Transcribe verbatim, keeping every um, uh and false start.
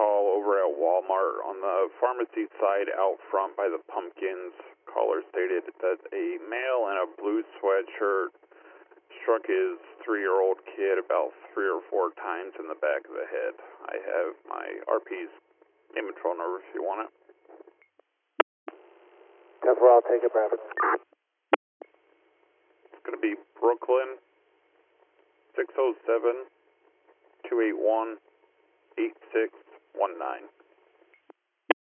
call over at Walmart on the pharmacy side out front by the pumpkins. Caller stated that a male in a blue sweatshirt struck his three-year-old kid about three or four times in the back of the head. I have my R P's name and phone number if you want it. ten four, I'll take it, Bradford. It's going to be Brooklyn, six oh seven, two eight one, eight six one nine.